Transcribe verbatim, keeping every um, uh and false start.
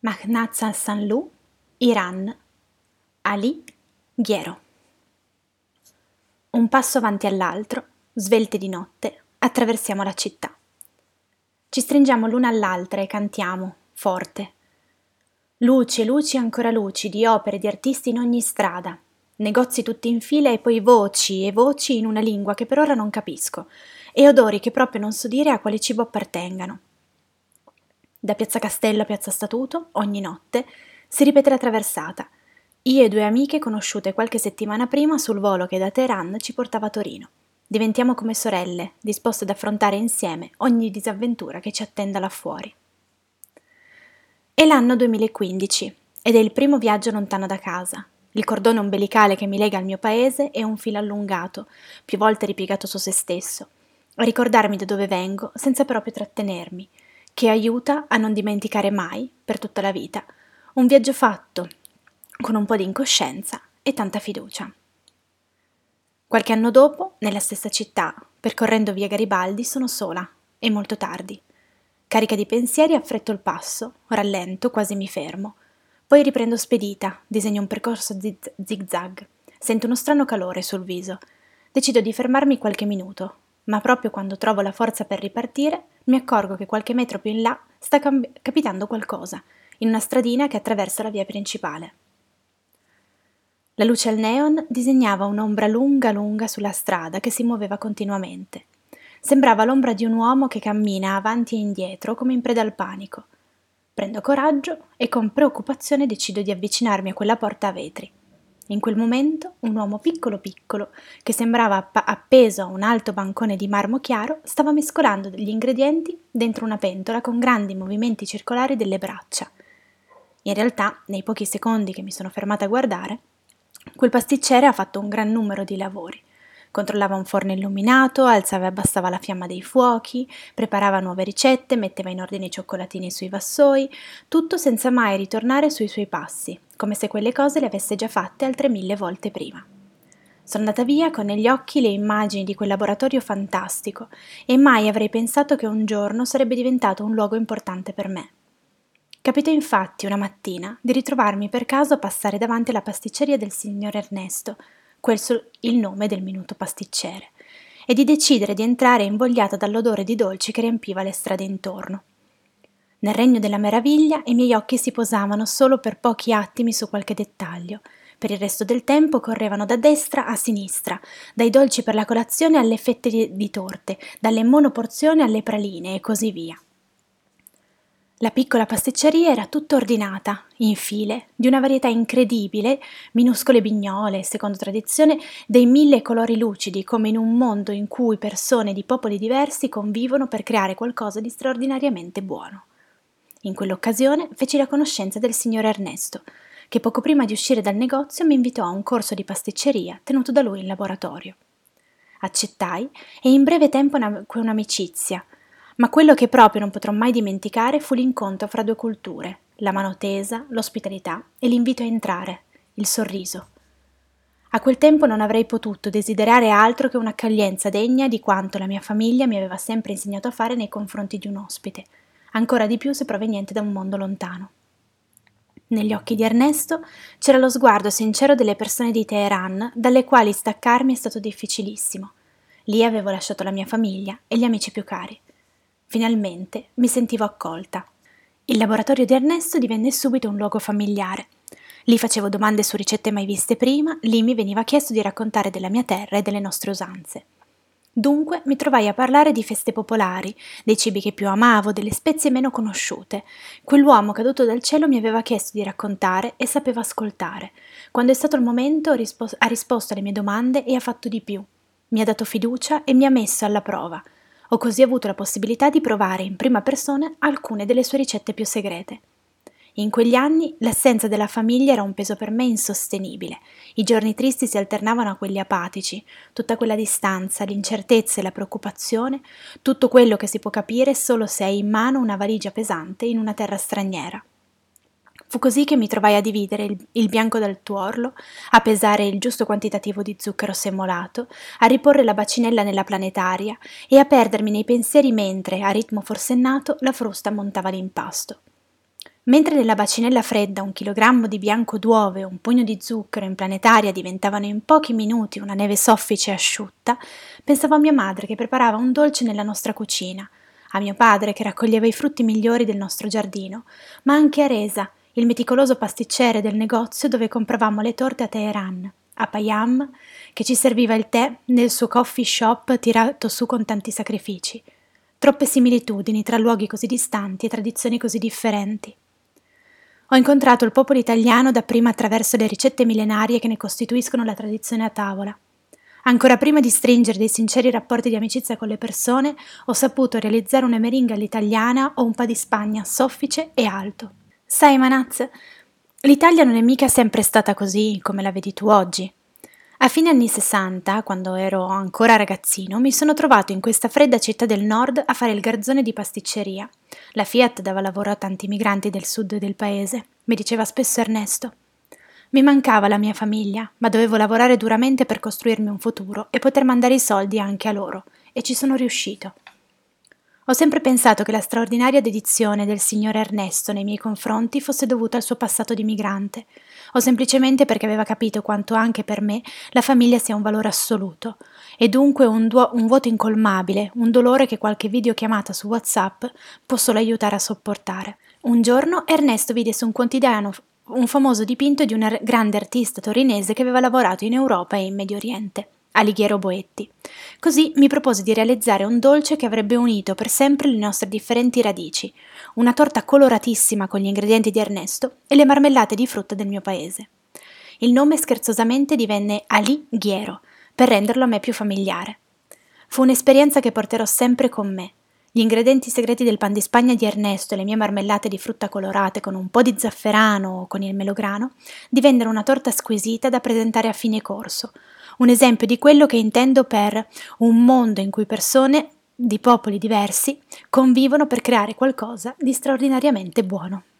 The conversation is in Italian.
Mahnaz Hassanlu, Iran, Ali Ghiero. Un passo avanti all'altro, svelte di notte, attraversiamo la città. Ci stringiamo l'una all'altra e cantiamo, forte. Luci e luci ancora luci di opere di artisti in ogni strada, negozi tutti in fila e poi voci e voci in una lingua che per ora non capisco, e odori che proprio non so dire a quale cibo appartengano. Da Piazza Castello a Piazza Statuto, ogni notte, si ripete la traversata. Io e due amiche conosciute qualche settimana prima sul volo che da Teheran ci portava a Torino. Diventiamo come sorelle, disposte ad affrontare insieme ogni disavventura che ci attenda là fuori. È l'anno duemilaquindici ed è il primo viaggio lontano da casa. Il cordone ombelicale che mi lega al mio paese è un filo allungato, più volte ripiegato su se stesso, a ricordarmi da dove vengo senza proprio trattenermi, che aiuta a non dimenticare mai, per tutta la vita, un viaggio fatto con un po' di incoscienza e tanta fiducia. Qualche anno dopo, nella stessa città, percorrendo via Garibaldi, sono sola, è molto tardi. Carica di pensieri affretto il passo, rallento, quasi mi fermo. Poi riprendo spedita, disegno un percorso ziz- zigzag. Sento uno strano calore sul viso. Decido di fermarmi qualche minuto, ma proprio quando trovo la forza per ripartire, mi accorgo che qualche metro più in là sta cambi- capitando qualcosa, in una stradina che attraversa la via principale. La luce al neon disegnava un'ombra lunga lunga sulla strada che si muoveva continuamente. Sembrava l'ombra di un uomo che cammina avanti e indietro come in preda al panico. Prendo coraggio e con preoccupazione decido di avvicinarmi a quella porta a vetri. In quel momento un uomo piccolo piccolo, che sembrava app- appeso a un alto bancone di marmo chiaro, stava mescolando degli ingredienti dentro una pentola con grandi movimenti circolari delle braccia. In realtà, nei pochi secondi che mi sono fermata a guardare, quel pasticcere ha fatto un gran numero di lavori. Controllava un forno illuminato, alzava e abbassava la fiamma dei fuochi, preparava nuove ricette, metteva in ordine i cioccolatini sui vassoi, tutto senza mai ritornare sui suoi passi, come se quelle cose le avesse già fatte altre mille volte prima. Sono andata via con negli occhi le immagini di quel laboratorio fantastico e mai avrei pensato che un giorno sarebbe diventato un luogo importante per me. Capitò infatti una mattina di ritrovarmi per caso a passare davanti alla pasticceria del signor Ernesto, questo il nome del minuto pasticcere, e di decidere di entrare invogliata dall'odore di dolci che riempiva le strade intorno. Nel regno della meraviglia i miei occhi si posavano solo per pochi attimi su qualche dettaglio. Per il resto del tempo correvano da destra a sinistra, dai dolci per la colazione alle fette di, di torte, dalle monoporzioni alle praline e così via. La piccola pasticceria era tutta ordinata, in file, di una varietà incredibile, minuscole bignole, secondo tradizione, dei mille colori lucidi, come in un mondo in cui persone di popoli diversi convivono per creare qualcosa di straordinariamente buono. In quell'occasione feci la conoscenza del signor Ernesto, che poco prima di uscire dal negozio mi invitò a un corso di pasticceria tenuto da lui in laboratorio. Accettai e in breve tempo nacque un'amicizia, ma quello che proprio non potrò mai dimenticare fu l'incontro fra due culture, la mano tesa, l'ospitalità e l'invito a entrare, il sorriso. A quel tempo non avrei potuto desiderare altro che un'accoglienza degna di quanto la mia famiglia mi aveva sempre insegnato a fare nei confronti di un ospite, ancora di più se proveniente da un mondo lontano. Negli occhi di Ernesto c'era lo sguardo sincero delle persone di Teheran, dalle quali staccarmi è stato difficilissimo. Lì avevo lasciato la mia famiglia e gli amici più cari. Finalmente mi sentivo accolta. Il laboratorio di Ernesto divenne subito un luogo familiare. Lì facevo domande su ricette mai viste prima, lì mi veniva chiesto di raccontare della mia terra e delle nostre usanze. Dunque mi trovai a parlare di feste popolari, dei cibi che più amavo, delle spezie meno conosciute. Quell'uomo caduto dal cielo mi aveva chiesto di raccontare e sapeva ascoltare. Quando è stato il momento rispos- ha risposto alle mie domande e ha fatto di più. Mi ha dato fiducia e mi ha messo alla prova. Ho così avuto la possibilità di provare in prima persona alcune delle sue ricette più segrete. In quegli anni l'assenza della famiglia era un peso per me insostenibile. I giorni tristi si alternavano a quelli apatici, tutta quella distanza, l'incertezza e la preoccupazione, tutto quello che si può capire solo se hai in mano una valigia pesante in una terra straniera. Fu così che mi trovai a dividere il, il bianco dal tuorlo, a pesare il giusto quantitativo di zucchero semolato, a riporre la bacinella nella planetaria e a perdermi nei pensieri mentre, a ritmo forsennato, la frusta montava l'impasto. Mentre nella bacinella fredda un chilogrammo di bianco d'uovo e un pugno di zucchero in planetaria diventavano in pochi minuti una neve soffice e asciutta, pensavo a mia madre che preparava un dolce nella nostra cucina, a mio padre che raccoglieva i frutti migliori del nostro giardino, ma anche a Reza, il meticoloso pasticcere del negozio dove compravamo le torte a Teheran, a Payam, che ci serviva il tè nel suo coffee shop tirato su con tanti sacrifici. Troppe similitudini tra luoghi così distanti e tradizioni così differenti. Ho incontrato il popolo italiano dapprima attraverso le ricette millenarie che ne costituiscono la tradizione a tavola. Ancora prima di stringere dei sinceri rapporti di amicizia con le persone, ho saputo realizzare una meringa all'italiana o un pa di Spagna soffice e alto. Sai, Manaz, l'Italia non è mica sempre stata così come la vedi tu oggi. A fine anni sessanta, quando ero ancora ragazzino, mi sono trovato in questa fredda città del nord a fare il garzone di pasticceria. La Fiat dava lavoro a tanti migranti del sud del paese, mi diceva spesso Ernesto. Mi mancava la mia famiglia, ma dovevo lavorare duramente per costruirmi un futuro e poter mandare i soldi anche a loro, e ci sono riuscito. Ho sempre pensato che la straordinaria dedizione del signor Ernesto nei miei confronti fosse dovuta al suo passato di migrante, o semplicemente perché aveva capito quanto anche per me la famiglia sia un valore assoluto, e dunque un, duo- un vuoto incolmabile, un dolore che qualche videochiamata su WhatsApp può solo aiutare a sopportare. Un giorno Ernesto vide su un quotidiano un famoso dipinto di una grande artista torinese che aveva lavorato in Europa e in Medio Oriente, Alighiero Boetti. Così mi propose di realizzare un dolce che avrebbe unito per sempre le nostre differenti radici, una torta coloratissima con gli ingredienti di Ernesto e le marmellate di frutta del mio paese. Il nome scherzosamente divenne Alighiero, per renderlo a me più familiare. Fu un'esperienza che porterò sempre con me. Gli ingredienti segreti del pan di Spagna di Ernesto e le mie marmellate di frutta colorate con un po' di zafferano o con il melograno divennero una torta squisita da presentare a fine corso, un esempio di quello che intendo per un mondo in cui persone di popoli diversi convivono per creare qualcosa di straordinariamente buono.